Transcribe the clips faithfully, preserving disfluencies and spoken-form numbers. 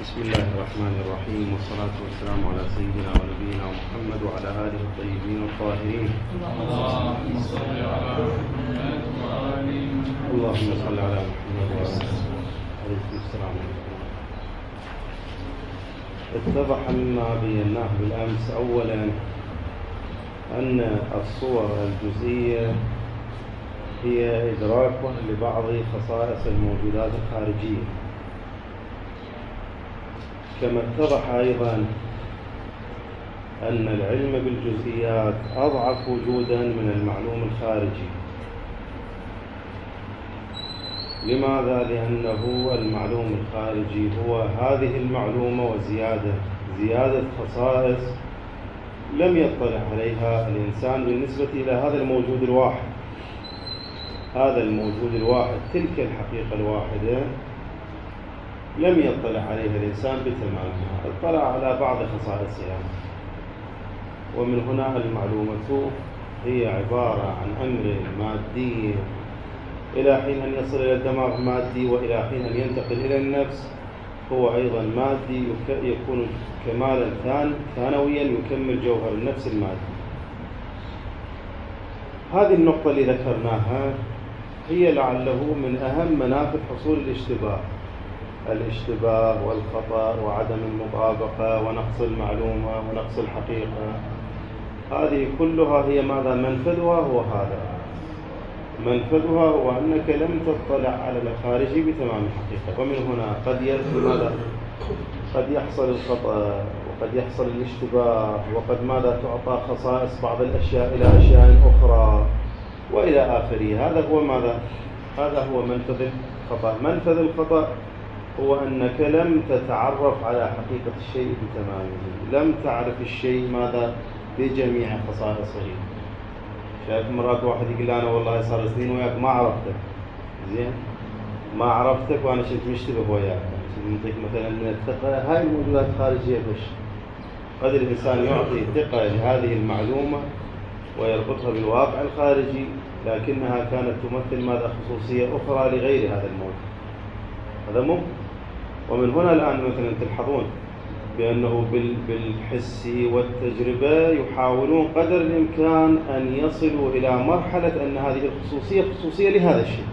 بسم الله الرحمن الرحيم، والصلاة والسلام على سيدنا ونبينا محمد وعلى آله الطيبين الطاهرين. اللهم صل على محمد وآل محمد. اللهم صل على محمد وآل عليكم السلام. اتضح مما بيناه بالأمس أولا أن الصور الجزئية هي إدراك لبعض خصائص الموجودات الخارجية، كما اتضح أيضا أن العلم بالجزئيات أضعف وجودا من المعلوم الخارجي. لماذا؟ لأنه المعلوم الخارجي هو هذه المعلومة وزيادة زيادة خصائص لم يطلع عليها الإنسان بالنسبة إلى هذا الموجود الواحد. هذا الموجود الواحد، تلك الحقيقة الواحدة لم يطلع عليها الإنسان بتمامها، اطلع على بعض خصائصها. ومن هنا المعلومة هي عبارة عن أمر مادي إلى حين أن يصل إلى الدماغ مادي، وإلى حين أن ينتقل إلى النفس هو أيضا مادي، يكون كمالا ثانويا يكمل جوهر النفس المادي. هذه النقطة اللي ذكرناها هي لعله من أهم منافذ حصول الاشتباه الاشتباه والخطأ وعدم المطابقة ونقص المعلومة ونقص الحقيقة. هذه كلها هي ماذا؟ منفذها هو هذا. منفذها هو أنك لم تطلع على الخارجي بتمام الحقيقة، ومن هنا قد يحصل ماذا؟ قد يحصل الخطأ، وقد يحصل الاشتباه، وقد ماذا تعطى خصائص بعض الأشياء إلى أشياء أخرى وإلى آخره. هذا هو ماذا؟ هذا هو منفذ الخطأ. منفذ الخطأ هو أنك لم تتعرف على حقيقة الشيء بتمامه، لم تعرف الشيء ماذا؟ بجميع خصائصه. شايف مرات واحد يقول أنا والله صار سنين وياك ما عرفتك، زين ما عرفتك وأنا شفت مشتبه وياك. نعطيك مثلا من الثقة، هاي الموجودات خارجية بش قد الإنسان يعطي ثقة لهذه المعلومة ويربطها بالواقع الخارجي، لكنها كانت تمثل ماذا؟ خصوصية أخرى لغير هذا الموجود. هذا ممكن. ومن هنا الآن مثلا تلحظون بأنه بالحس والتجربة يحاولون قدر الإمكان أن يصلوا إلى مرحلة أن هذه الخصوصية خصوصية لهذا الشيء.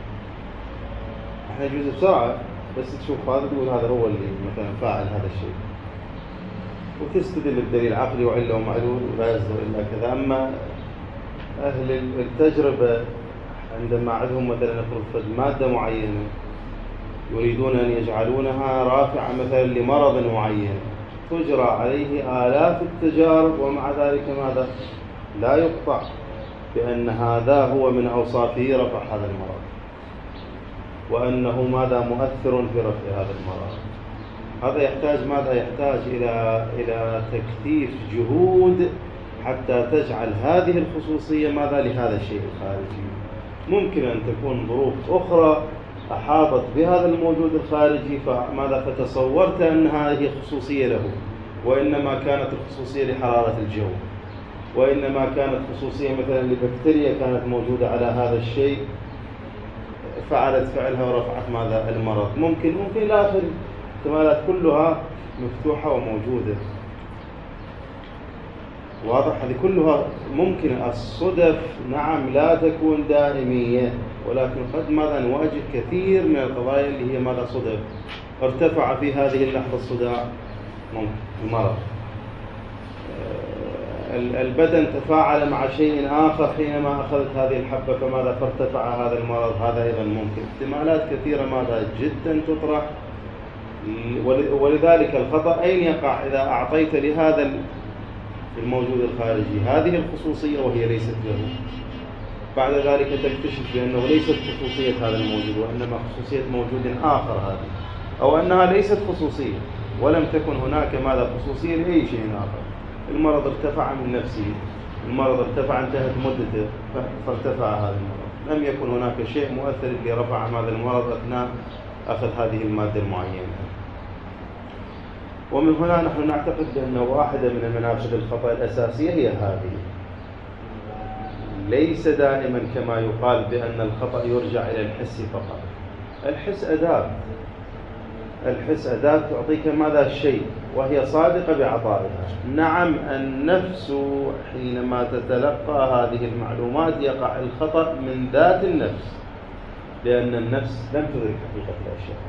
احنا يجوز بسرعة بس تشوف هذا تقول هذا هو اللي مثلا فاعل هذا الشيء، وتستدل بالدليل عقلي وعلة ومعلول ولا يصدر إلا كذا. أما أهل التجربة عندما عندهم مثلا نفرض مادة معينة يريدون أن يجعلونها رافعة مثلا لمرض معين، تجرى عليه آلاف التجارب، ومع ذلك ماذا؟ لا يقطع بأن هذا هو من أوصافه رفع هذا المرض، وأنه ماذا؟ مؤثر في رفع هذا المرض. هذا يحتاج ماذا؟ يحتاج إلى إلى تكثيف جهود حتى تجعل هذه الخصوصية ماذا؟ لهذا الشيء الخارجي. ممكن أن تكون ظروف أخرى أحاطت بهذا الموجود الخارجي فماذا؟ فتصورت أن هذه خصوصية له، وإنما كانت الخصوصية لحرارة الجو، وإنما كانت خصوصية مثلا لبكتيريا كانت موجودة على هذا الشيء فعلت فعلها ورفعت ماذا؟ المرض. ممكن ممكن إلى آخر احتمالات كلها مفتوحة وموجودة. واضح؟ هذه كلها ممكن. الصدف نعم لا تكون دائمية، ولكن قد ماذا؟ نواجه كثير من القضايا اللي هي ماذا؟ صدف. ارتفع في هذه اللحظة الصداع، ممكن المرض. البدن تفاعل مع شيء آخر حينما أخذت هذه الحبة فماذا؟ فارتفع هذا المرض. هذا أيضا ممكن. احتمالات كثيرة ماذا؟ جدا تطرح. ولذلك الخطأ أين يقع؟ إذا أعطيت لهذا الموجود الخارجي هذه الخصوصية وهي ليست له، بعد ذلك تكتشف بأنه ليست خصوصية هذا الموجود وإنما خصوصية موجود آخر هذا، أو أنها ليست خصوصية ولم تكن هناك ماذا؟ خصوصية لأي شيء آخر. المرض ارتفع من نفسه، المرض ارتفع انتهت مدته فارتفع هذا المرض، لم يكن هناك شيء مؤثر لرفع هذا المرض أثناء أخذ هذه المادة المعينة. ومن هنا نحن نعتقد بأن واحدة من منافذ الخطأ الأساسية هي هذه. ليس دائما كما يقال بأن الخطأ يرجع إلى الحس فقط. الحس أداة، الحس أداة تعطيك ماذا الشيء وهي صادقة بعطائها. نعم النفس حينما تتلقى هذه المعلومات يقع الخطأ من ذات النفس، لأن النفس لم تدرك حقيقة الأشياء.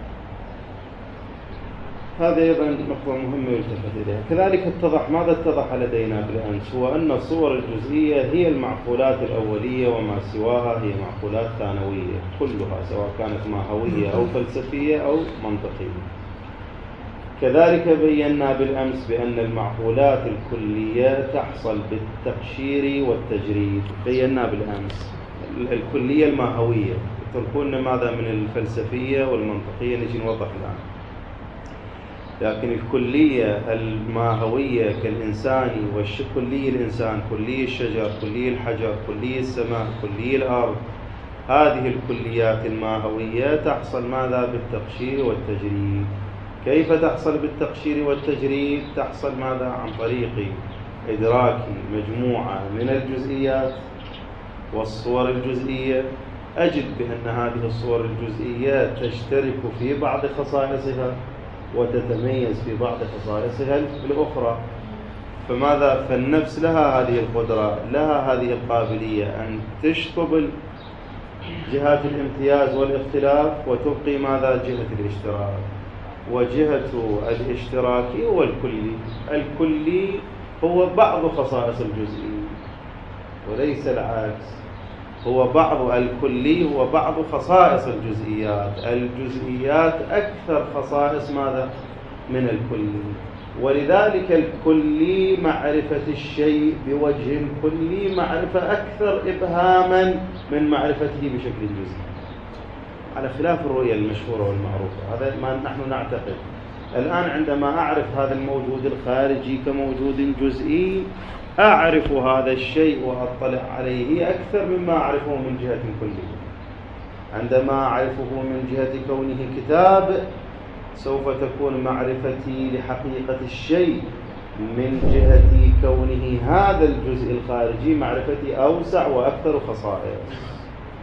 هذا أيضا نقطة مهمة يلتفت إليها. كذلك اتضح ماذا اتضح لدينا بالأمس، هو أن الصور الجزئية هي المعقولات الأولية وما سواها هي معقولات ثانوية كلها، سواء كانت ماهوية أو فلسفية أو منطقية. كذلك بينا بالأمس بأن المعقولات الكلية تحصل بالتقشير والتجريد. بينا بالأمس الكلية الماهوية، تركون ماذا من الفلسفية والمنطقية نجي نوضح الآن. لكن الكلية الماهوية كالإنسان والكلية الإنسان، كلية الشجر، كلية الحجر، كلية السماء، كلية الأرض، هذه الكليات الماهوية تحصل ماذا بالتقشير والتجريد. كيف تحصل بالتقشير والتجريد؟ تحصل ماذا؟ عن طريق إدراك مجموعة من الجزئيات والصور الجزئية. أجد بأن هذه الصور الجزئية تشترك في بعض خصائصها وتتميز في بعض خصائصها الأخرى. فماذا؟ فالنفس لها هذه القدرة، لها هذه القابلية أن تشطب جهات الامتياز والاختلاف وتبقي ماذا؟ جهة الاشتراك. وجهة الاشتراك هو الكلي. الكلي هو بعض خصائص الجزئي وليس العكس. هو بعض الكلي هو بعض خصائص الجزئيات. الجزئيات أكثر خصائص ماذا؟ من الكلي. ولذلك الكلي معرفة الشيء بوجه كلي معرفة أكثر إبهاما من معرفته بشكل جزئي، على خلاف الرؤية المشهورة والمعروفة. هذا ما نحن نعتقد. الآن عندما أعرف هذا الموجود الخارجي كموجود جزئي أعرف هذا الشيء وأطلع عليه أكثر مما أعرفه من جهة كلية. عندما أعرفه من جهة كونه كتاب سوف تكون معرفتي لحقيقة الشيء من جهة كونه هذا الجزء الخارجي معرفتي أوسع وأكثر خصائص.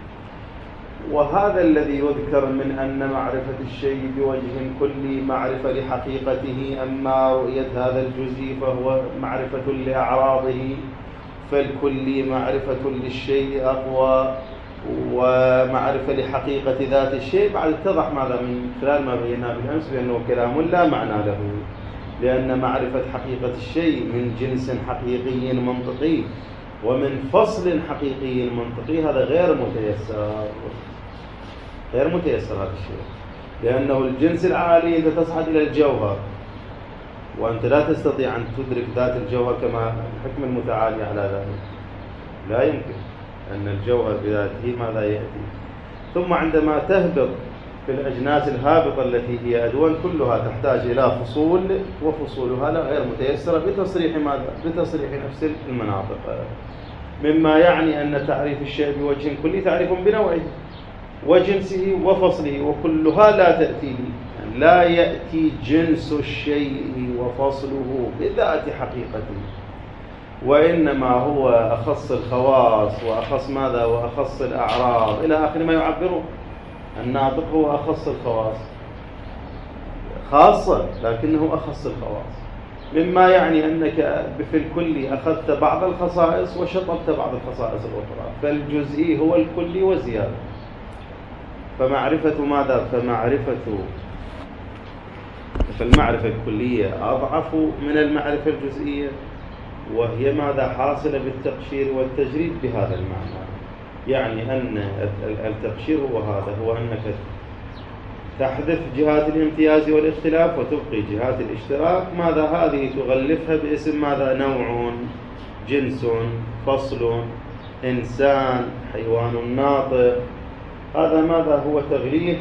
وهذا الذي يذكر من أن معرفة الشيء بوجه كلي معرفة لحقيقته، أما رؤية هذا الجزء فهو معرفة لأعراضه، فالكلي معرفة للشيء أقوى ومعرفة لحقيقة ذات الشيء. بعد اتضح ماذا من خلال ما بيناه بالأمس بأنه كلام لا معنى له، لأن معرفة حقيقة الشيء من جنس حقيقي منطقي ومن فصل حقيقي منطقي هذا غير متيسر. غير متيسر هذا الشيء، لأنه الجنس العالي أنت تصعد إلى الجوهر وأنت لا تستطيع أن تدرك ذات الجوهر كما الحكم المتعالي على ذلك. لا يمكن أن الجوهر بذاته ماذا يأتي. ثم عندما تهبط في الأجناس الهابطة التي هي أدوان كلها تحتاج إلى فصول، وفصولها لا غير متيسرة بتصريح ماذا؟ بتصريح نفس المناطق، مما يعني أن تعريف الشيء بوجه كلي تعريف بنوعه وجنسه وفصله، وكلها لا تأتي لي. يعني لا يأتي جنس الشيء وفصله بذات حقيقته، وإنما هو أخص الخواص وأخص ماذا؟ وأخص الأعراض إلى آخر ما يعبره. الناطق هو أخص الخواص خاصة، لكنه أخص الخواص، مما يعني أنك في الكلي أخذت بعض الخصائص وشطبت بعض الخصائص الأخرى. فالجزئي هو الكلي وزيادة. فمعرفة ماذا؟ فمعرفة فالمعرفة الكلية أضعف من المعرفة الجزئية، وهي ماذا؟ حاصلة بالتقشير والتجريد بهذا المعنى. يعني أن التقشير هو هذا، هو أنك تحذف جهات الامتياز والاختلاف وتبقي جهات الاشتراك. ماذا؟ هذه تغلفها باسم ماذا؟ نوع، جنس، فصل، إنسان، حيوان ناطق. هذا ماذا؟ هو تغليف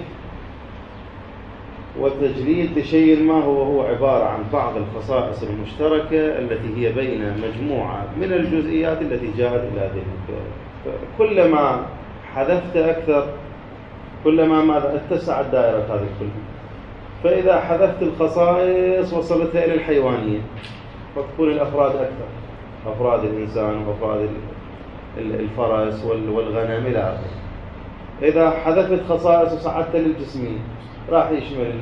وتجريد لشيء ما هو هو عبارة عن بعض الخصائص المشتركة التي هي بين مجموعة من الجزئيات التي جاءت إلى ذهنك. كلما حذفت أكثر كلما ماذا؟ اتسعت دائرة هذه الكلية. فإذا حذفت الخصائص وصلتها إلى الحيوانية فتكون الأفراد أكثر، أفراد الإنسان وأفراد الفرس والغنم إلى آخره. إذا حذفت خصائص وصعدت للجسمية راح يشمل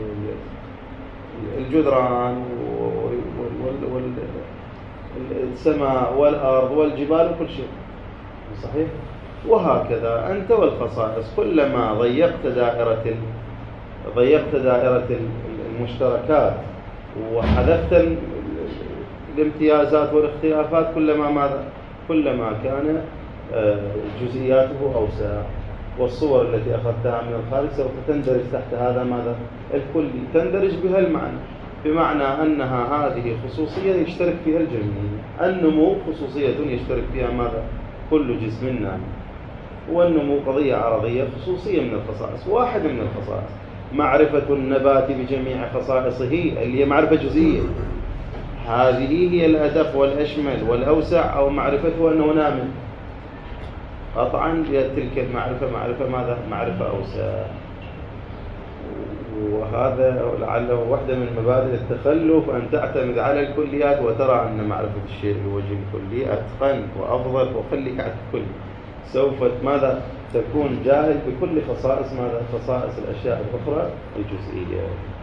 الجدران والسماء والأرض والجبال وكل شيء، صحيح؟ وهكذا أنت والخصائص، كلما ضيقت دائرة ضيقت دائرة المشتركات وحذفت الامتيازات والاختلافات، كلما ماذا؟ كلما كان جزئياته أوسع، والصور التي أخذتها من الخارج سوف تندرج تحت هذا ماذا؟ الكلي، تندرج بها المعنى، بمعنى أنها هذه خصوصية يشترك فيها الجميع. النمو خصوصية يشترك فيها ماذا؟ كل جسم نام، والنمو قضية عرضية خصوصية من الخصائص، واحد من الخصائص. معرفة النبات بجميع خصائصه اللي هي معرفة جزئية، هذه هي الأدق والأشمل والأوسع، أو معرفته أنه نام. قطعا تلك المعرفة معرفة ماذا؟ معرفة أوسع. وهذا لعله واحدة من مبادئ التخلف، أن تعتمد على الكليات وترى أن معرفة الشيء بوجه الكلي أتقن وأفضل، وخليك على الكل، سوف ماذا؟ تكون جاهل بكل خصائص ماذا؟ خصائص الأشياء الأخرى الجزئية.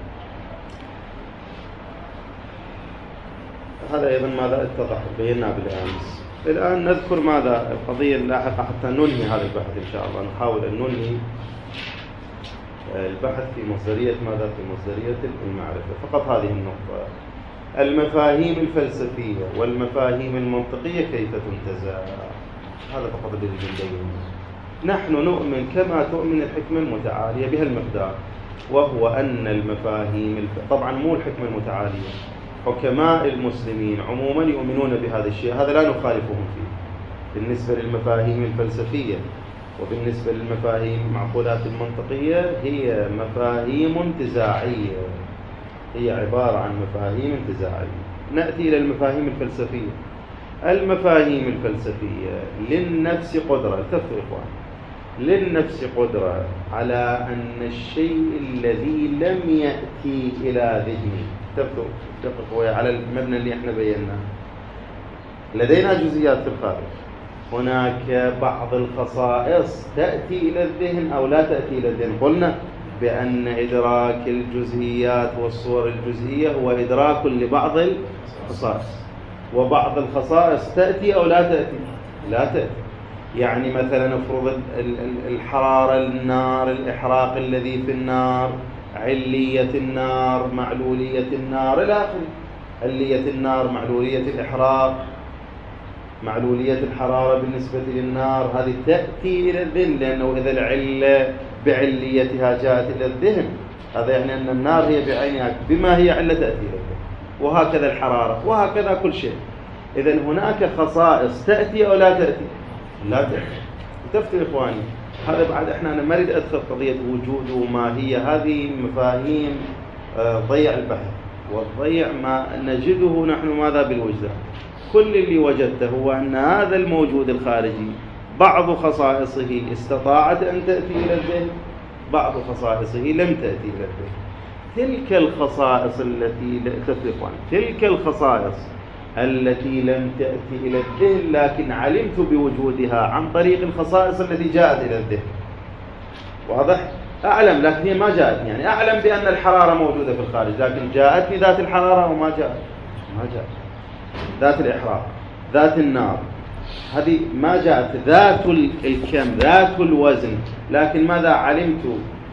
هذا أيضا ماذا اتضح بينا بالأمس. الآن نذكر ماذا؟ القضية اللاحقة حتى ننهي هذا البحث إن شاء الله. نحاول أن ننهي البحث في مصدرية ماذا؟ في مصدرية المعرفة. فقط هذه النقطة. المفاهيم الفلسفية والمفاهيم المنطقية كيف تنتزع؟ هذا فقط الذي نبين. نحن نؤمن كما تؤمن الحكمة المتعالية بها المقدار، وهو أن المفاهيم الف... طبعا مو الحكمة المتعالية، حكماء المسلمين عموما يؤمنون بهذا الشيء، هذا لا نخالفهم فيه. بالنسبة للمفاهيم الفلسفية وبالنسبة للمفاهيم المعقولات المنطقية، هي مفاهيم انتزاعية، هي عبارة عن مفاهيم انتزاعية. نأتي إلى المفاهيم الفلسفية. المفاهيم الفلسفية للنفس قدرة، التفت إخوان، للنفس قدرة على أن الشيء الذي لم يأتي إلى ذهني، تفقوا على المبنى اللي احنا بيناه. لدينا جزئيات في الخارج، هناك بعض الخصائص تأتي إلى الذهن أو لا تأتي إلى الذهن. قلنا بأن إدراك الجزئيات والصور الجزئية هو إدراك لبعض الخصائص، وبعض الخصائص تأتي أو لا تأتي؟ لا تأتي. يعني مثلا افرض الحرارة، النار، الإحراق الذي في النار، علية النار، معلولية النار إلى آخره. علية النار، معلولية الإحراق، معلولية الحرارة بالنسبة للنار، هذه تأتي إلى الذهن، لأنه إذا العلة بعليتها جاءت إلى الذهن، هذا يعني أن النار هي بعينها بما هي علة تأتي إلى الذهن، وهكذا الحرارة، وهكذا كل شيء. إذن هناك خصائص تأتي أو لا تأتي؟ لا تأتي. تفتي إخواني، هذا بعد إحنا أنا ما أريد أدخل قضية وجود وما هي، هذه مفاهيم ضيع البحث، والضيع ما نجده نحن ماذا بالوجدان. كل اللي وجدته هو أن هذا الموجود الخارجي بعض خصائصه استطاعت أن تأتي إلى الذهن، بعض خصائصه لم تأتي إلى الذهن. تلك الخصائص التي تفرقون، تلك الخصائص التي لم تأتي إلى الذهن لكن علمت بوجودها عن طريق الخصائص التي جاءت إلى الذهن. واضح؟ أعلم لكن هي ما جاءت، يعني أعلم بأن الحرارة موجودة في الخارج، لكن جاءتني ذات الحرارة وما جاءت، ما جاءت. ذات الإحراق، ذات النار، هذه ما جاءت. ذات الكم، ذات الوزن، لكن ماذا علمت؟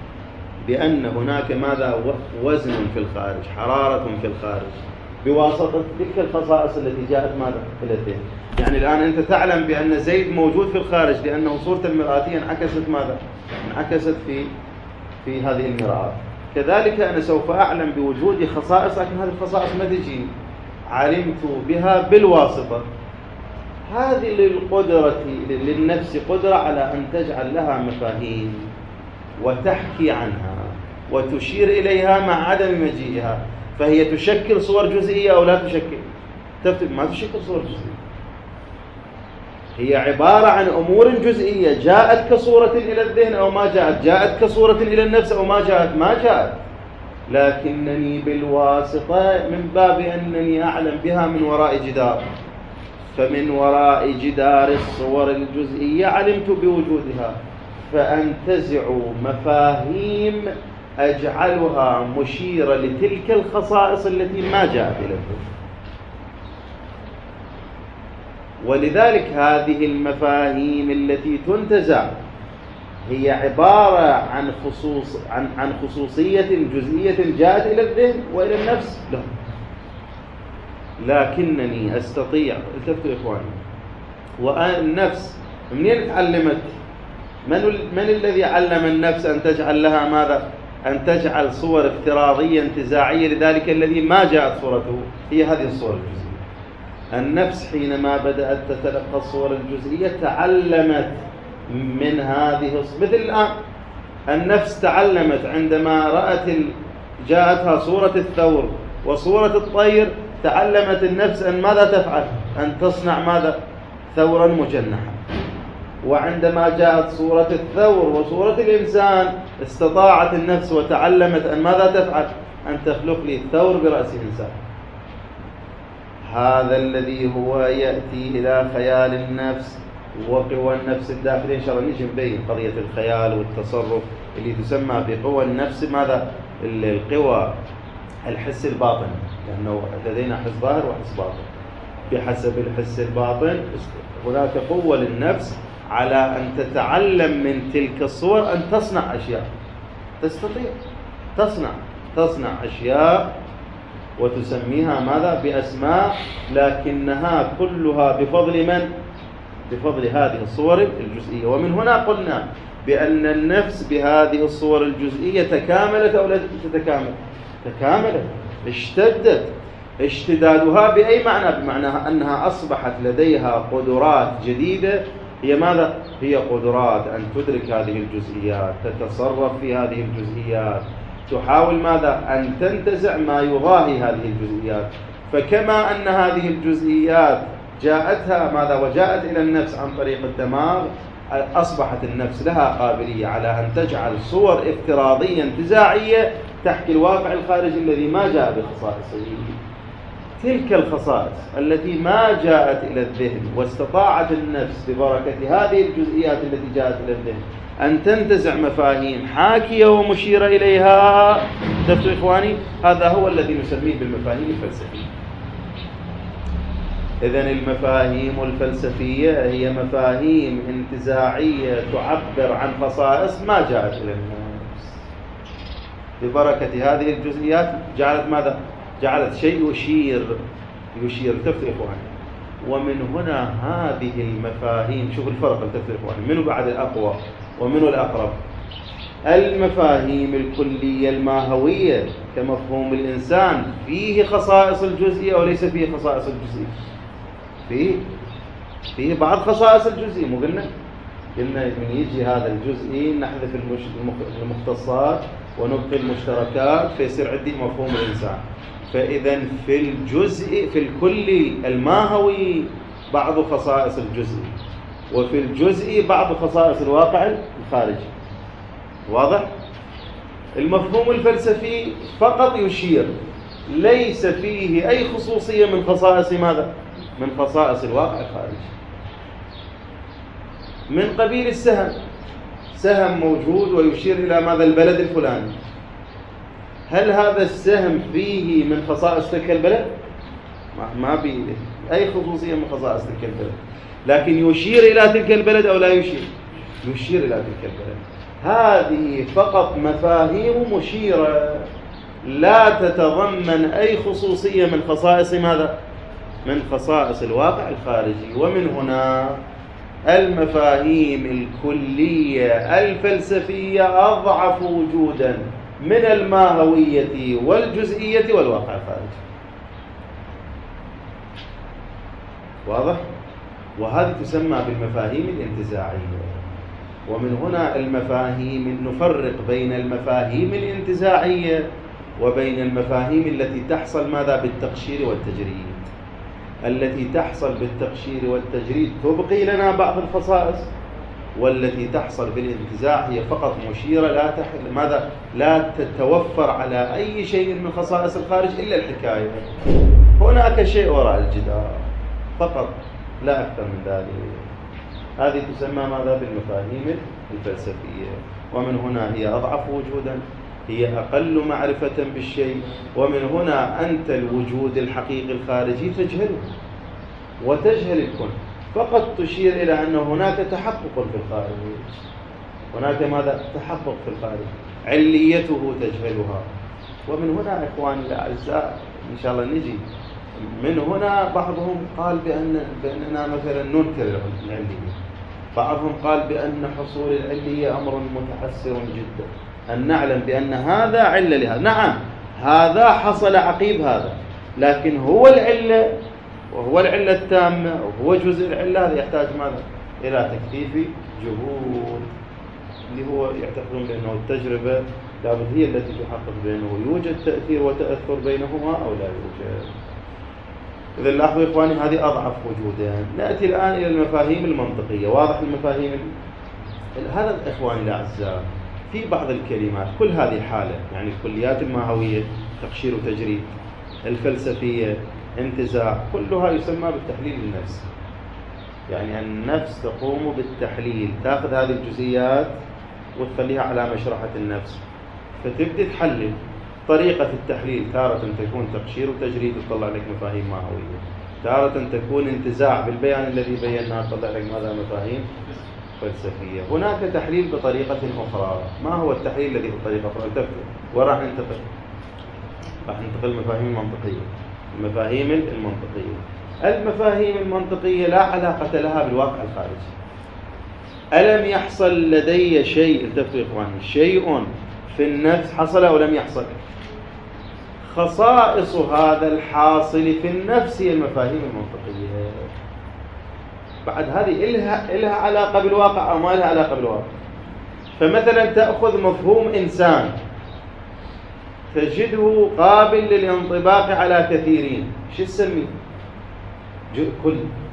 بأن هناك ماذا؟ وزن في الخارج، حرارة في الخارج، بواسطة تلك الخصائص التي جاءت ماذا؟ إلى الذهن. يعني الآن أنت تعلم بأن زيد موجود في الخارج لأنه صورة المرآتية انعكست ماذا؟ انعكست في في هذه المرآة. كذلك أنا سوف أعلم بوجود خصائص، لكن هذه الخصائص ما تجي، علمت بها بالواسطة. هذه للقدرة للنفس قدرة على أن تجعل لها مفاهيم وتحكي عنها وتشير إليها مع عدم مجيئها، فهي تشكل صور جزئية أو لا تشكل؟ تفتح ما تشكل صور جزئية، هي عبارة عن أمور جزئية جاءت كصورة إلى الذهن أو ما جاءت، جاءت كصورة إلى النفس أو ما جاءت، ما جاءت، لكنني بالواسطة من باب أنني أعلم بها من وراء جدار، فمن وراء جدار الصور الجزئية علمت بوجودها، فأنتزع مفاهيم أجعلها مشيرة لتلك الخصائص التي ما جاءت إلى الذهن. ولذلك هذه المفاهيم التي تنتزع هي عبارة عن خصوص عن عن خصوصية جزئية جاءت إلى الذهن وإلى النفس. لا، لكنني أستطيع، التفتوا إخواني، والنفس منين تعلمت؟ من من الذي علم النفس أن تجعل لها ماذا؟ أن تجعل صور افتراضية انتزاعية لذلك الذي ما جاءت صورته؟ هي هذه الصور الجزئية. النفس حينما بدأت تتلقى الصور الجزئية تعلمت من هذه، مثل الآن النفس تعلمت عندما رأت جاءتها صورة الثور وصورة الطير، تعلمت النفس أن ماذا تفعل؟ أن تصنع ماذا؟ ثورا مجنحا. وعندما جاءت صورة الثور وصورة الإنسان استطاعت النفس وتعلمت أن ماذا تفعل؟ أن تخلق لي الثور برأس إنسان. هذا الذي هو يأتي إلى خيال النفس وقوى النفس الداخلية. إن شاء الله نجي نبين قضية الخيال والتصرف اللي تسمى بقوى النفس ماذا؟ القوى الحس الباطن، لأنه لدينا حس ظاهر وحس باطن. بحسب الحس الباطن هناك قوة للنفس على أن تتعلم من تلك الصور أن تصنع أشياء. تستطيع تصنع تصنع أشياء وتسميها ماذا؟ بأسماء، لكنها كلها بفضل من؟ بفضل هذه الصور الجزئية. ومن هنا قلنا بأن النفس بهذه الصور الجزئية تكاملت أو لا تتكامل؟ تكاملت، اشتدت. اشتدادها بأي معنى؟ بمعنى أنها أصبحت لديها قدرات جديدة. هي ماذا؟ هي قدرات أن تدرك هذه الجزئيات، تتصرف في هذه الجزئيات، تحاول ماذا؟ أن تنتزع ما يضاهي هذه الجزئيات. فكما أن هذه الجزئيات جاءتها ماذا؟ وجاءت إلى النفس عن طريق الدماغ، أصبحت النفس لها قابلية على أن تجعل صور افتراضية انتزاعية تحكي الواقع الخارجي الذي ما جاء بخصائصه. تلك الخصائص التي ما جاءت إلى الذهن واستطاعت النفس ببركة هذه الجزئيات التي جاءت إلى الذهن أن تنتزع مفاهيم حاكية ومشيرة إليها. شفتوا إخواني؟ هذا هو الذي نسميه بالمفاهيم الفلسفية. إذن المفاهيم الفلسفية هي مفاهيم انتزاعية تعبر عن خصائص ما جاءت إلى النفس. ببركة هذه الجزئيات جعلت ماذا؟ جعلت شيء يشير يشير. التفتوا إخواني، ومن هنا هذه المفاهيم، شوف الفرق. التفتوا إخواني، منه بعد الأقوى ومنه الأقرب. المفاهيم الكلية الماهوية كمفهوم الإنسان فيه خصائص الجزئية وليس فيه خصائص الجزئية. فيه فيه بعض خصائص الجزئية. مو قلنا قلنا من يجي هذا الجزئي نحذف المختصات ونبقي المشتركات فيصير عندي مفهوم الإنسان. فإذا في الجزء في الكلي الماهوي بعض خصائص الجزء، وفي الجزء بعض خصائص الواقع الخارجي. واضح؟ المفهوم الفلسفي فقط يشير، ليس فيه أي خصوصية من خصائص ماذا؟ من خصائص الواقع الخارجي. من قبيل السهم، سهم موجود ويشير إلى ماذا؟ البلد الفلاني. هل هذا السهم فيه من خصائص تلك البلد؟ ما فيه أي خصوصية من خصائص تلك البلد، لكن يشير إلى تلك البلد أو لا يشير؟ يشير إلى تلك البلد. هذه فقط مفاهيم مشيرة لا تتضمن أي خصوصية من خصائص ماذا؟ من خصائص الواقع الخارجي. ومن هنا المفاهيم الكلية الفلسفية أضعف وجودا من الماهوية والجزئية والواقع الخارجي. واضح؟ وهذه تسمى بالمفاهيم الانتزاعية. ومن هنا المفاهيم، نفرق بين المفاهيم الانتزاعية وبين المفاهيم التي تحصل ماذا؟ بالتقشير والتجريد. التي تحصل بالتقشير والتجريد تبقي لنا بعض الخصائص، والتي تحصل بالانتزاع هي فقط مشيرة لا تح... ماذا؟ لا تتوفر على أي شيء من خصائص الخارج إلا الحكاية. هناك شيء وراء الجدار فقط، لا أكثر من ذلك. هذه تسمى ماذا؟ بالمفاهيم الفلسفية، ومن هنا هي أضعف وجودا، هي أقل معرفة بالشيء، ومن هنا أنت الوجود الحقيقي الخارجي تجهله وتجهل الكون، فقط تشير إلى أن هناك تحقق في الخارج، هناك ماذا؟ تحقق في الخارج، عليته تجهلها. ومن هنا إخواني الأعزاء إن شاء الله نجي، من هنا بعضهم قال بأن بأننا مثلا ننكر العلية، بعضهم قال بأن حصول العلية أمر متحسر جدا، أن نعلم بأن هذا علة لهذا. نعم هذا حصل عقيب هذا، لكن هو العلة وهو العلة التامة وهو جزء العلة، هذا يحتاج ماذا؟ إلى تكثيف جهود، اللي هو يعتقدون بأنه التجربة لابد هي التي تحقق بأنه يوجد تأثير وتأثر بينهما أو لا يوجد. إذا لاحظوا إخواني هذه أضعف وجودا. نأتي الآن إلى المفاهيم المنطقية. واضح المفاهيم هذا إخواني الأعزاء في بعض الكلمات، كل هذه حالة، يعني الكليات الماهوية تقشير وتجريد، الفلسفية انتزاع، كلها يسمى بالتحليل النفسي. يعني النفس تقوم بالتحليل، تأخذ هذه الجزئيات وتخليها على مشرحة النفس، فتبدأ تحلل. طريقة التحليل تارة تكون تقشير وتجريد وتطلع لك مفاهيم ماهوية، تارة تكون انتزاع بالبيان الذي بيناه تطلع لك ماذا؟ مفاهيم فلسفية. هناك تحليل بطريقة أخرى. ما هو التحليل الذي بطريقة أخرى؟ التفكير. وراح ننتقل راح ننتقل المفاهيم المنطقية. المفاهيم المنطقية المفاهيم المنطقية لا علاقة لها بالواقع الخارجي. ألم يحصل لدي شيء، انتبهوا يا إخواني، شيء في النفس حصل أو لم يحصل؟ خصائص هذا الحاصل في النفس هي المفاهيم المنطقية. بعد هذه إلها, إلها علاقة بالواقع أو ما لها علاقة بالواقع. فمثلا تأخذ مفهوم إنسان تجده قابل للانطباق على كثيرين، شو تسميه؟ كل.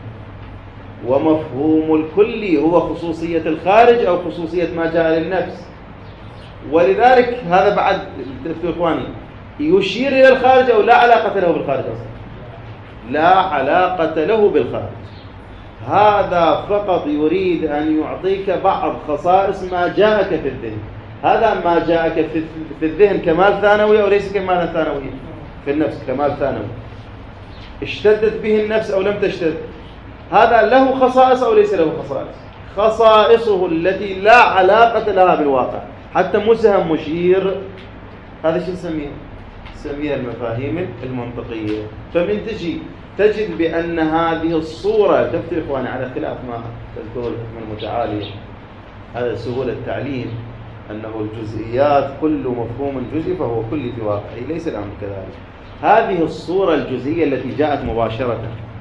ومفهوم الكلي هو خصوصية الخارج أو خصوصية ما جاء للنفس، ولذلك هذا بعد إخواني يشير إلى الخارج أو لا علاقة له بالخارج أصلا؟ لا علاقة له بالخارج. هذا فقط يريد أن يعطيك بعض خصائص ما جاءك في الذهن. هذا ما جاءك في الذهن كمال ثانوي أو ليس كمال ثانوي في النفس؟ كمال ثانوي. اشتدت به النفس أو لم تشتد؟ هذا له خصائص أو ليس له خصائص؟ خصائصه التي لا علاقة لها بالواقع، حتى مسهم مشير. هذا شو نسميه؟ نسميها المفاهيم المنطقية. فمن تجي تجد بأن هذه الصورة، تفتح إخواني على خلاف ما تذكر الحكم المتعالي، هذا سهولة التعليم، أنه الجزئيات كل مفهوم جزئي فهو كلي في واقعه، ليس الأمر كذلك. هذه الصورة الجزئية التي جاءت مباشرة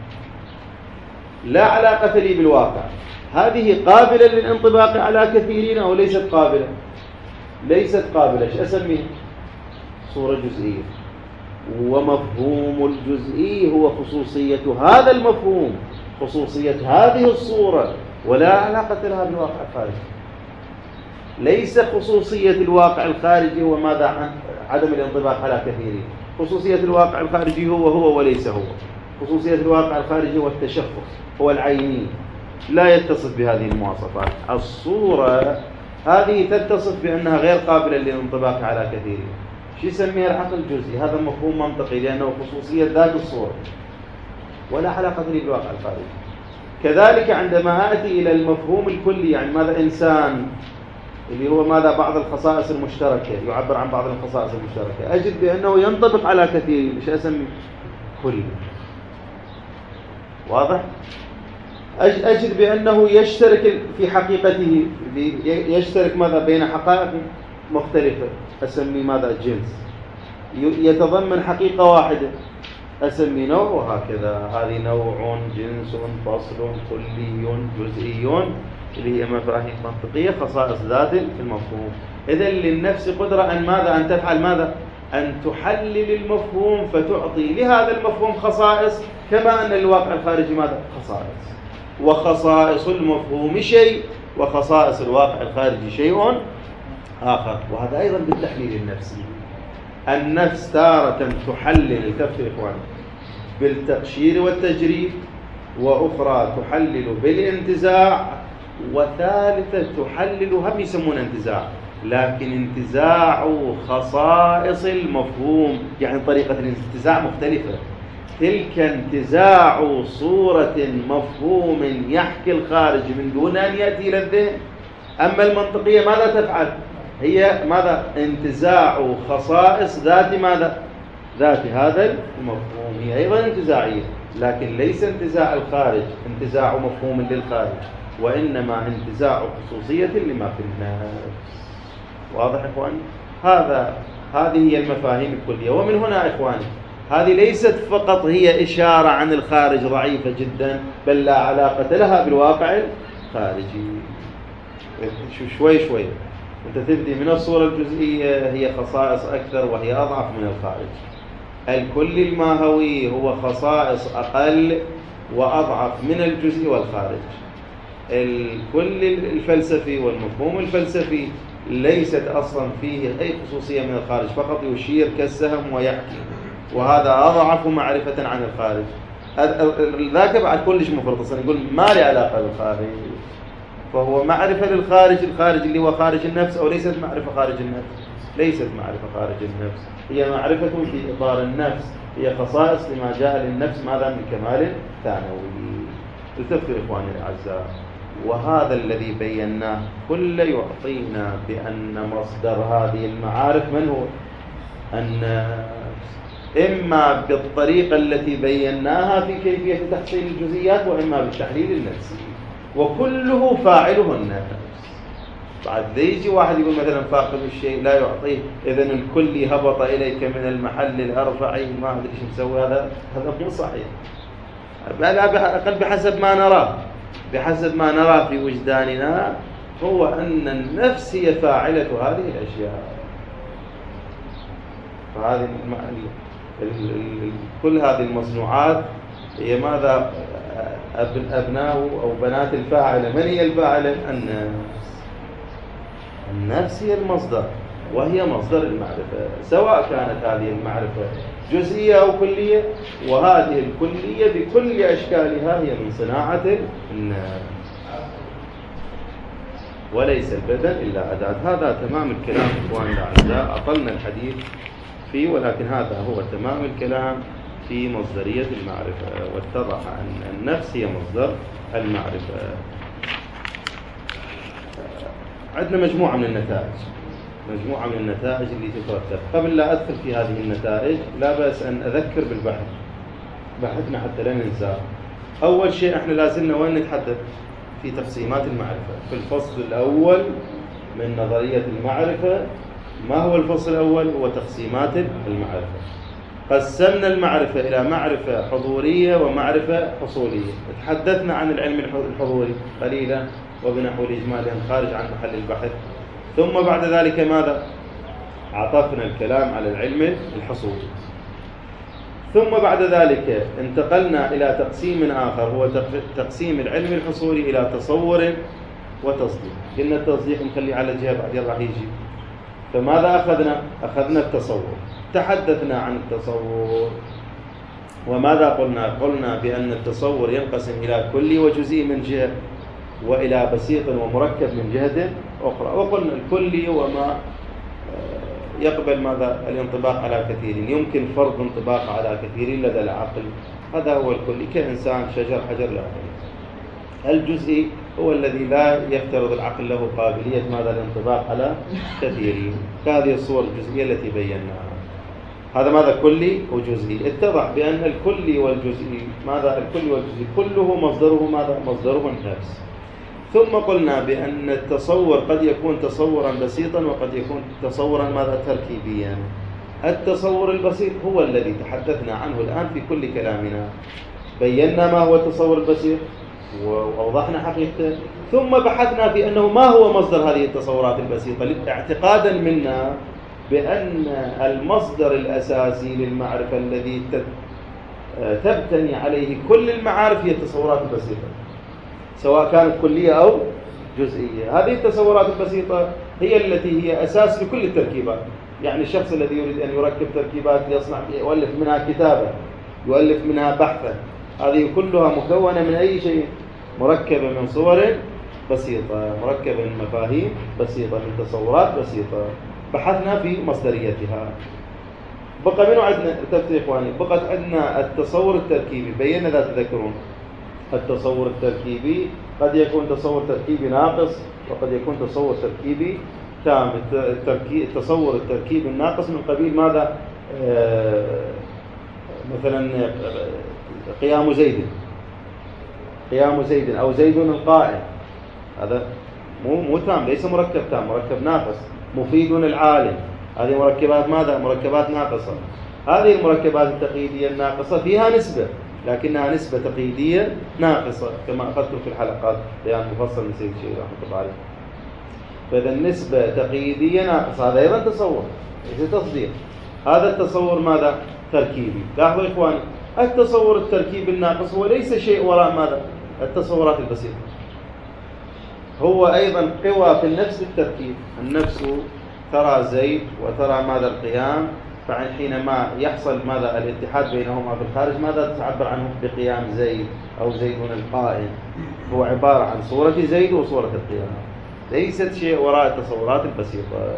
لا علاقة لي بالواقع، هذه قابلة للانطباق على كثيرين أو ليست قابلة؟ ليست قابلة. ايش أسميها؟ صورة جزئية. ومفهوم الجزئي هو خصوصية هذا المفهوم، خصوصية هذه الصورة، ولا علاقة لها بالواقع الخارجي. ليس خصوصية الواقع الخارجي هو ماذا؟ عن عدم الانطباق على كثيرين. خصوصية الواقع الخارجي هو هو وليس هو. خصوصية الواقع الخارجي هو التشخص، هو العيني، لا يتصف بهذه المواصفات. الصورة هذه تتصف بأنها غير قابلة للانطباق على كثيرين. شو يسميها؟ العقل الجزئي. هذا مفهوم منطقي لأنه خصوصية ذات الصورة ولا علاقة لي بالواقع الخارجي. كذلك عندما آتي إلى المفهوم الكلي، يعني ماذا؟ إنسان، اللي هو ماذا؟ بعض الخصائص المشتركة، يعبر عن بعض الخصائص المشتركة، أجد بأنه ينطبق على كثيرين. إيش أسميه؟ كلي. واضح؟ أجد بأنه يشترك في حقيقته، يشترك ماذا؟ بين حقائق مختلفة، أسمي ماذا؟ جنس. يتضمن حقيقة واحدة، أسمي نوع، وهكذا. هذه نوع، جنس، فصل، كلي، جزئي، اللي هي مفاهيم منطقية، خصائص ذات في المفهوم. إذن للنفس قدرة أن ماذا؟ أن تفعل ماذا؟ أن تحلل المفهوم فتعطي لهذا المفهوم خصائص، كما أن الواقع الخارجي ماذا؟ خصائص. وخصائص المفهوم شيء، وخصائص الواقع الخارجي شيء آخر. وهذا أيضا بالتحليل النفسي. النفس تارة تحلل الكفر إخواني بالتقشير والتجريد، وأخرى تحلل بالانتزاع، وثالثة تحلل، هم يسمونه انتزاع، لكن انتزاع خصائص المفهوم، يعني طريقة الانتزاع مختلفة. تلك انتزاع صورة مفهوم يحكي الخارج من دون أن يأتي إلى الذهن. أما المنطقية ماذا تفعل؟ هي ماذا؟ انتزاع خصائص ذات ماذا؟ ذات هذا المفهوم، هي أيضا انتزاعية، لكن ليس انتزاع الخارج انتزاع مفهوم للخارج، وإنما انتزاع خصوصية لما في النفس. واضح إخواني؟ هذا هذه هي المفاهيم الكلية. ومن هنا إخواني هذه ليست فقط هي إشارة عن الخارج ضعيفة جدا، بل لا علاقة لها بالواقع الخارجي. شوي شوي أنت تبدي من الصورة الجزئية، هي خصائص أكثر وهي أضعف من الخارج. الكل الماهوي هو خصائص أقل وأضعف من الجزء والخارج. الكل الفلسفي والمفهوم الفلسفي ليست أصلا فيه أي خصوصية من الخارج، فقط يشير كالسهم ويحكي، وهذا أضعف معرفة عن الخارج. ذاك بعد كلش مفرط أصلا، يقول ما لي علاقة بالخارج، فهو معرفة للخارج، الخارج اللي هو خارج النفس، أو ليست معرفة خارج النفس؟ ليست معرفة خارج النفس، هي معرفة في إطار النفس، هي خصائص لما جاء للنفس ماذا من كمال ثانوي. التفكر إخواني الأعزاء، وهذا الذي بيناه كل يعطينا بأن مصدر هذه المعارف من هو؟ النفس، إما بالطريقة التي بيناها في كيفية تحصيل الجزئيات، وإما بالتحليل النفسي، وكله فاعله النفس. بعد يجي واحد يقول مثلا فاقد الشيء لا يعطيه، إذن الكل هبط إليك من المحل الأرفع، ما أدري شو نسوي، هذا هذا مو صحيح. أقل بحسب ما نراه، بحسب ما نرى في وجداننا، هو أن النفس هي فاعلة هذه الأشياء. فهذه كل هذه المصنوعات هي ماذا؟ أبناء أو بنات الفاعلة. من هي الفاعلة؟ النفس. النفس هي المصدر، وهي مصدر المعرفة، سواء كانت هذه المعرفة جزئية أو كلية، وهذه الكلية بكل أشكالها هي من صناعة النفس، وليس البدن إلا أداة. هذا تمام الكلام إخواني الأعزاء، أطلنا الحديث فيه، ولكن هذا هو تمام الكلام في مصدرية المعرفة، واتضح أن النفس هي مصدر المعرفة. عندنا مجموعة من النتائج، مجموعة من النتائج اللي تترتب. قبل لا أدخل في هذه النتائج لا بأس أن أذكر بالبحث، بحثنا حتى لا ننساه. أول شيء احنا لازلنا وين نتحدث؟ في تقسيمات المعرفة. في الفصل الأول من نظرية المعرفة، ما هو الفصل الأول؟ هو تقسيمات المعرفة. قسمنا المعرفة إلى معرفة حضورية ومعرفة حصولية. تحدثنا عن العلم الحضوري قليلا وبنحو الإجمال خارج عن محل البحث. ثم بعد ذلك ماذا؟ عطفنا الكلام على العلم الحصولي. ثم بعد ذلك انتقلنا إلى تقسيم آخر، هو تقسيم العلم الحصولي إلى تصور وتصديق. قلنا التصديق نخلي على جهة بعدين راح يجي. فماذا أخذنا؟ أخذنا التصور، تحدثنا عن التصور، وماذا قلنا؟ قلنا بأن التصور ينقسم إلى كلي وجزئي من جهة، وإلى بسيط ومركب من جهة أخرى. وقلنا الكلي وما يقبل ماذا؟ الانطباق على كثير، يمكن فرض انطباق على كثير لدى العقل، هذا هو الكلي، كإنسان شجر حجر لا يقبل. الجزئي هو الذي لا يفترض العقل له قابلية ماذا؟ الانطباق على كثيرين، كهذه الصور الجزئية التي بيناها. هذا ماذا؟ كلي وجزئي. اتضح بأن الكلي والجزئي ماذا؟ الكلي والجزئي كله مصدره ماذا؟ مصدره النفس. ثم قلنا بأن التصور قد يكون تصورا بسيطا وقد يكون تصورا ماذا؟ تركيبيا. التصور البسيط هو الذي تحدثنا عنه الآن في كل كلامنا، بينا ما هو التصور البسيط وأوضحنا حقيقته، ثم بحثنا في أنه ما هو مصدر هذه التصورات البسيطة، اعتقادا منا بأن المصدر الأساسي للمعرفة الذي تبتني عليه كل المعارف هي التصورات البسيطة، سواء كانت كلية أو جزئية. هذه التصورات البسيطة هي التي هي أساس لكل التركيبات. يعني الشخص الذي يريد أن يركب تركيبات يصنع يؤلف منها كتابة، يؤلف منها بحثا، هذه كلها مكونة من أي شيء؟ مركبة من صور بسيطة، مركب من مفاهيم بسيطة، من تصورات بسيطة، بحثنا في مصدريتها. بقى منو عندنا تفتي إخواني؟ بقت عندنا التصور التركيبي. بينا ذا تذكرون التصور التركيبي قد يكون تصور تركيبي ناقص وقد يكون تصور تركيبي تام. التصور التركيبي الناقص من قبيل ماذا؟ آه مثلا قيام زيد، قيام زيد أو زيد القائم، هذا مو مو تام، ليس مركب تام، مركب ناقص. مفيد العالم، هذه مركبات ماذا؟ مركبات ناقصة. هذه المركبات التقييدية الناقصة فيها نسبة، لكنها نسبة تقييدية ناقصة كما أخذتم في الحلقات بيان مفصل من سيد الشيخ رحمة الله عليه. فإذا النسبة تقييدية ناقصة، هذا أيضا تصور ليس تصديق. هذا التصور ماذا؟ تركيبي. لاحظوا إخواني، التصور التركيبي الناقص هو ليس شيء وراء ماذا؟ التصورات البسيطة، هو أيضا قوى في النفس التركيب. النفس ترى زيد وترى ماذا؟ القيام، فحينما يحصل ماذا؟ الاتحاد بينهما في الخارج، ماذا تعبر عنه؟ بقيام زيد أو زيد القائم. هو عبارة عن صورة زيد وصورة القيام، ليست شيء وراء التصورات البسيطة.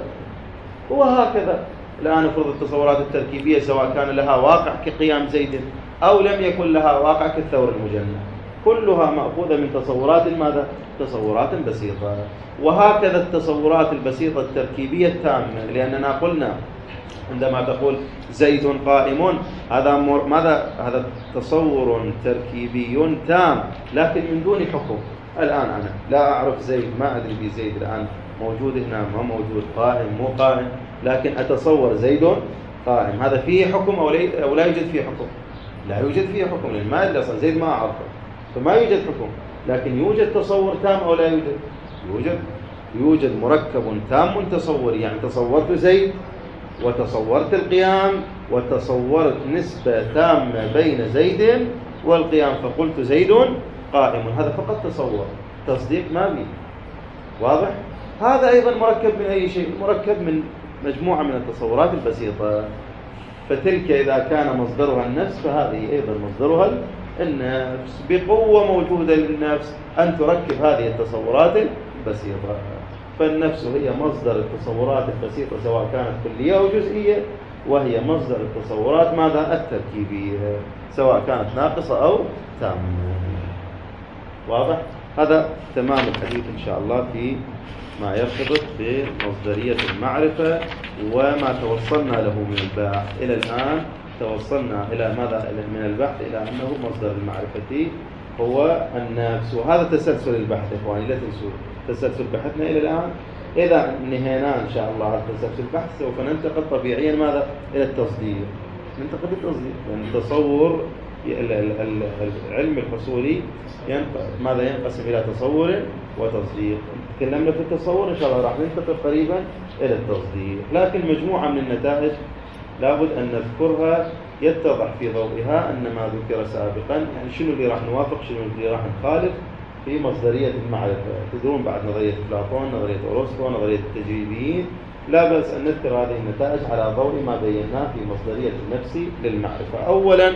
وهكذا الآن افرض التصورات التركيبية سواء كان لها واقع كقيام زيد أو لم يكن لها واقع كالثور المجنح، كلها مأخوذة من تصورات ماذا؟ تصورات بسيطة. وهكذا التصورات البسيطة التركيبية التامة، لأننا قلنا عندما تقول زيد قائم، هذا ماذا؟ هذا تصور تركيبي تام لكن من دون حكم. الآن أنا لا أعرف زيد، ما أدري بزيد الآن موجود هنا ما موجود، قائم مو قائم، لكن أتصور زيد قائم. هذا فيه حكم أو لا يوجد فيه حكم؟ لا يوجد فيه حكم، لأن ما أدري أصلا زيد ما أعرفه، فما يوجد حكم. لكن يوجد تصور تام أو لا يوجد؟ يوجد يوجد مركب تام تصوري، يعني تصورت زيد وتصورت القيام وتصورت نسبة تامة بين زيد والقيام فقلت زيد قائم. هذا فقط تصور، تصديق ما بي. واضح؟ هذا أيضا مركب من أي شيء؟ مركب من مجموعة من التصورات البسيطة. فتلك إذا كان مصدرها النفس فهذه أيضا مصدرها النفس، بقوة موجودة للنفس أن تركب هذه التصورات البسيطة. فالنفس هي مصدر التصورات البسيطة سواء كانت كلية أو جزئية، وهي مصدر التصورات ماذا؟ التركيبية سواء كانت ناقصة أو تامة. واضح؟ هذا تمام الحديث إن شاء الله في ما يرتبط بمصدرية المعرفة وما توصلنا له من البحث. إلى الآن توصلنا إلى ماذا من البحث؟ إلى أنه مصدر المعرفة هو النفس. وهذا تسلسل البحث إخواني، لا تنسوا تسلسل بحثنا إلى الآن. إذا انهينا إن شاء الله تسلسل البحث سوف ننتقل طبيعيا ماذا؟ إلى التصديق. ننتقل بالتصديق، لأن يعني التصور العلم الحصولي ماذا ينقسم إلى تصور وتصديق. تكلمنا في التصور، إن شاء الله راح ننتقل قريبا إلى التصديق. لكن مجموعة من النتائج لابد أن نذكرها يتضح في ضوئها أن ما ذكر سابقا، يعني شنو اللي راح نوافق شنو اللي راح نخالف في مصدرية المعرفة. تدرون بعد نظرية أفلاطون، نظرية أرسطو، نظرية التجريبيين، لا بأس أن نذكر هذه النتائج على ضوء ما بيناه في مصدرية النفس للمعرفة. أولا،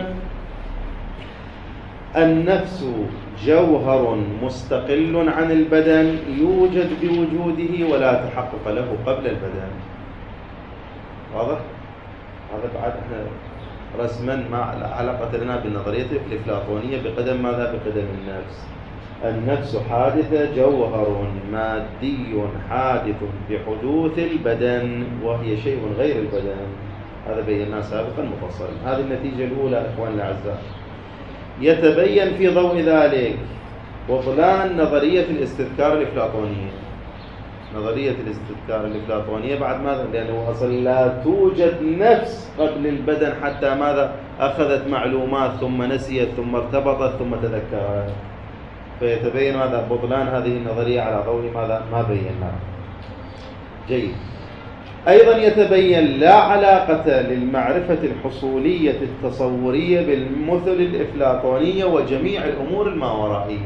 النفس جوهر مستقل عن البدن يوجد بوجوده ولا تحقق له قبل البدن. واضح؟ هذا بعد احنا رسما ما علاقة لنا بالنظرية الأفلاطونية بقدم ماذا؟ بقدم النفس. النفس حادثة، جوهر مادي حادث بحدوث البدن، وهي شيء غير البدن. هذا بيناه سابقا مفصلا. هذه النتيجة الأولى إخواننا الأعزاء. يتبين في ضوء ذلك بطلان نظرية الاستذكار الأفلاطونية. نظرية الاستذكار الأفلاطونية بعد ماذا؟ لأنه أصلا لا توجد نفس قبل البدن حتى ماذا؟ أخذت معلومات ثم نسيت ثم ارتبطت ثم تذكرت. فيتبين ماذا؟ بطلان هذه النظرية على ضوء ماذا؟ ما بيناه. جيد. أيضا يتبين لا علاقة للمعرفة الحصولية التصورية بالمثل الأفلاطونية وجميع الأمور الماورائية.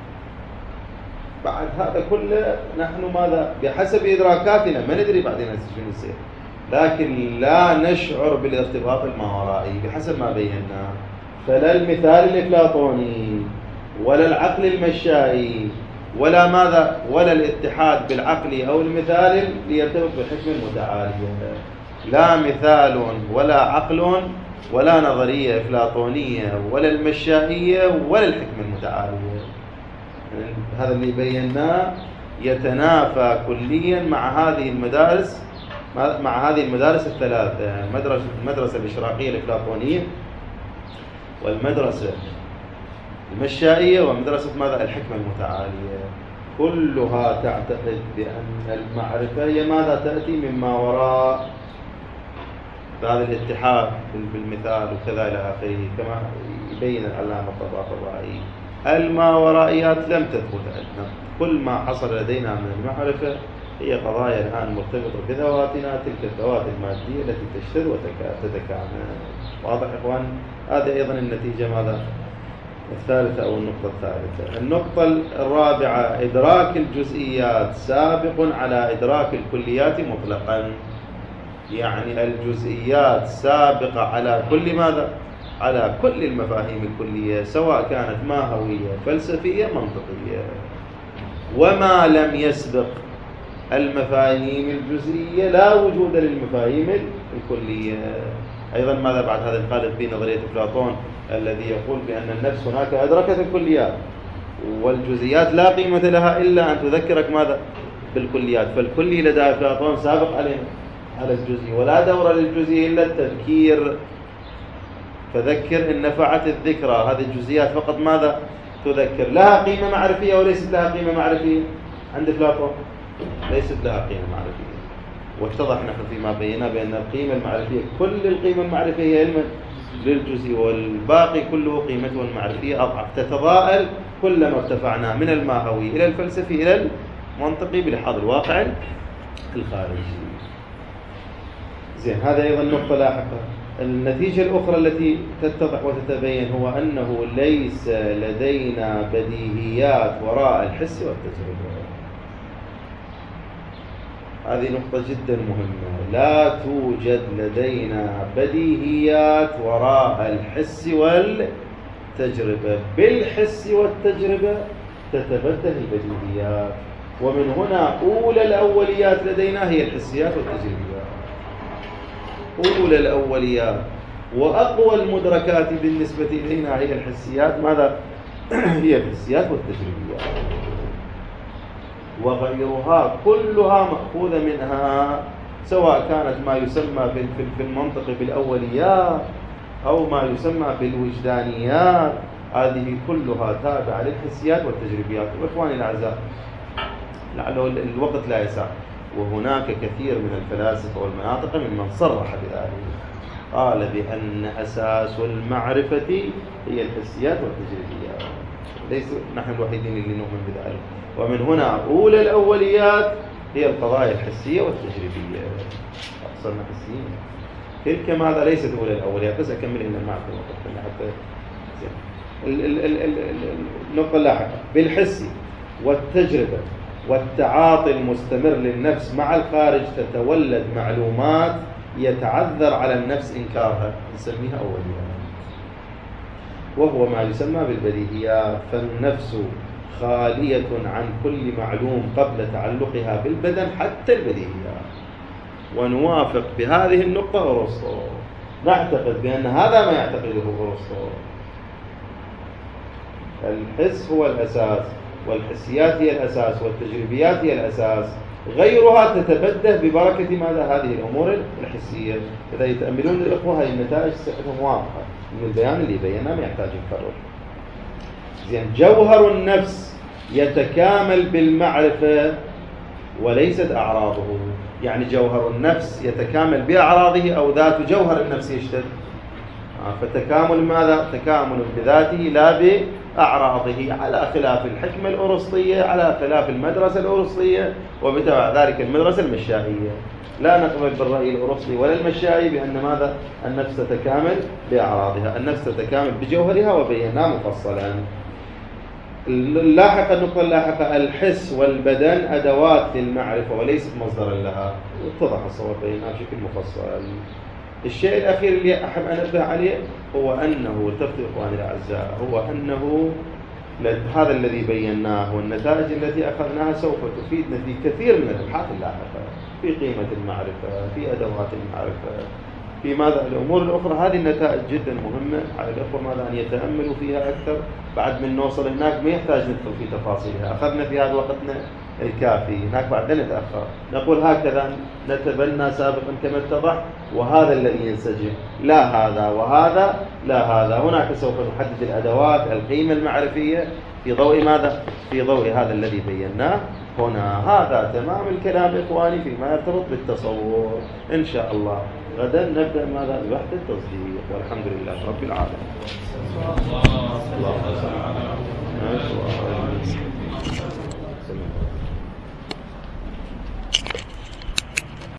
بعد هذا كله نحن ماذا؟ بحسب إدراكاتنا ما ندري بعدين شنو يصير، لكن لا نشعر بالارتباط الماورائي بحسب ما بينا. فلا المثال الأفلاطوني ولا العقل المشائي ولا ماذا ولا الاتحاد بالعقل أو المثال ليرتبط بالحكمة المتعالية. لا مثال ولا عقل ولا نظرية أفلاطونية ولا المشائية ولا الحكمة المتعالية. هذا اللي بيناه يتنافى كليا مع هذه المدارس مع هذه المدارس الثلاثة، المدرسة المدرسة الإشراقية الأفلاطونية والمدرسة المشائية ومدرسة ماذا الحكمة المتعالية. كلها تعتقد بأن المعرفة هي ماذا تأتي مما وراء هذا الاتحاد بالمثال وكذا إلى آخره، كما يبين العلامة الطباطبائي. الماورائيات لم تثبت عندنا. كل ما حصل لدينا من المعرفة هي قضايا الآن مرتبطة بذواتنا، تلك الذوات المادية التي تشتد وتتكامل. واضح إخوان؟ هذه أيضا النتيجة ماذا؟ الثالثة أو النقطة الثالثة. النقطة الرابعة: إدراك الجزئيات سابق على إدراك الكليات مطلقا. يعني الجزئيات سابقة على كل ماذا؟ على كل المفاهيم الكلية، سواء كانت ماهوية فلسفية منطقية. وما لم يسبق المفاهيم الجزئية لا وجود للمفاهيم الكلية. أيضا ماذا بعد هذا القالب في نظرية أفلاطون الذي يقول بأن النفس هناك أدركت الكليات والجزئيات لا قيمة لها إلا أن تذكرك ماذا؟ بالكليات. فالكلي لدى أفلاطون سابق علينا على الجزئي، ولا دور للجزئي إلا التذكير. فذكر إن نفعت الذكرى. هذه الجزئيات فقط ماذا؟ تذكر. لها قيمة معرفية وليست لها قيمة معرفية عند أفلاطون؟ ليست لها قيمة معرفية. واتضح نحن فيما بينا بأن القيمة المعرفية كل القيمة المعرفية هي علم للجزئي، والباقي كله قيمته المعرفية أضعف، تتضاءل كلما ارتفعنا من الماهوي إلى الفلسفي إلى المنطقي بلحاظ الواقع الخارجي. زين، هذا أيضا نقطة لاحقة. النتيجة الأخرى التي تتضح وتتبين هو أنه ليس لدينا بديهيات وراء الحس والتجربة. هذه نقطة جدا مهمة. لا توجد لدينا بديهيات وراء الحس والتجربة. بالحس والتجربة تتبدل البديهيات، ومن هنا أولى الأوليات لدينا هي الحسيات والتجربيات. أولى الأوليات وأقوى المدركات بالنسبة إلينا هي الحسيات. ماذا؟ هي الحسيات والتجربيات، وغيرها كلها مأخوذة منها، سواء كانت ما يسمى في المنطق بالأوليات أو ما يسمى بالوجدانيات. هذه كلها تابعة للحسيات والتجربيات. وإخواني الأعزاء، لعله الوقت لا يسع، وهناك كثير من الفلاسفة والمناطق ممن صرح بذلك، قال بأن أساس المعرفة هي الحسيات والتجربيات. ليس نحن الوحيدين اللي نؤمن بذلك. ومن هنا أولى الأوليات هي القضايا الحسية والتجريبية. أصلنا حسيين تلك ماذا؟ ليست أولى الأوليات. بس أكمل إن معك الوقت حتى النقطة اللاحقة. بالحس والتجربة والتعاطي المستمر للنفس مع الخارج تتولد معلومات يتعذر على النفس إنكارها، نسميها أوليات، وهو ما يسمى بالبديهيات. فالنفس خالية عن كل معلوم قبل تعلقها بالبدن حتى البديهيات. ونوافق بهذه النقطة أرسطو. نعتقد بأن هذا ما يعتقده أرسطو. الحس هو الأساس، والحسيات هي الأساس، والتجريبيات هي الأساس. غيرها تتبدل ببركة ماذا؟ هذه الأمور الحسية. إذا يتأملون الأخوة هذه النتائج ستكون واضحة من البيان اللي بيناه، ما يحتاج يكرر. زين، جوهر النفس يتكامل بالمعرفة وليست أعراضه. يعني جوهر النفس يتكامل بأعراضه أو ذات جوهر النفس يشتد. فتكامل ماذا؟ تكامل بذاته لا بأعراضه، على خلاف الحكمة الأرسطية، على خلاف المدرسة الأرسطية، وبتبع ذلك المدرسة المشائية. لا نقبل بالرأي الأرسطي ولا المشائي بأن ماذا؟ النفس تتكامل بأعراضها. النفس تتكامل بجوهرها، وبيناه مفصلا. اللاحقة النقطة اللاحقة: الحس والبدن أدوات للمعرفة وليست مصدرا لها. اتضح الصور بينها بشكل مفصل. الشيء الأخير اللي أحب أن أنبه عليه هو أنه، التفتوا إخواني الأعزاء، هو أنه هذا الذي بيناه والنتائج التي أخذناها سوف تفيدنا في كثير من الأبحاث اللاحقة، في قيمة المعرفة، في أدوات المعرفة، في ماذا الأمور الأخرى. هذه النتائج جدا مهمة على الأخوة ماذا أن يتأملوا فيها أكثر. بعد من نوصل هناك ما يحتاج ندخل في تفاصيلها، أخذنا في هذا وقتنا الكافي، هناك بعد نتأخر. نقول هكذا نتبنى سابقا كما اتضح، وهذا الذي ينسجم، لا هذا وهذا لا هذا. هناك سوف نحدد الأدوات القيمة المعرفية في ضوء ماذا؟ في ضوء هذا الذي بيناه هنا. هذا تمام الكلام إخواني فيما يرتبط بالتصور. إن شاء الله غدا نبدأ ماذا؟ بوحدة التصديق، والحمد لله رب العالمين. الله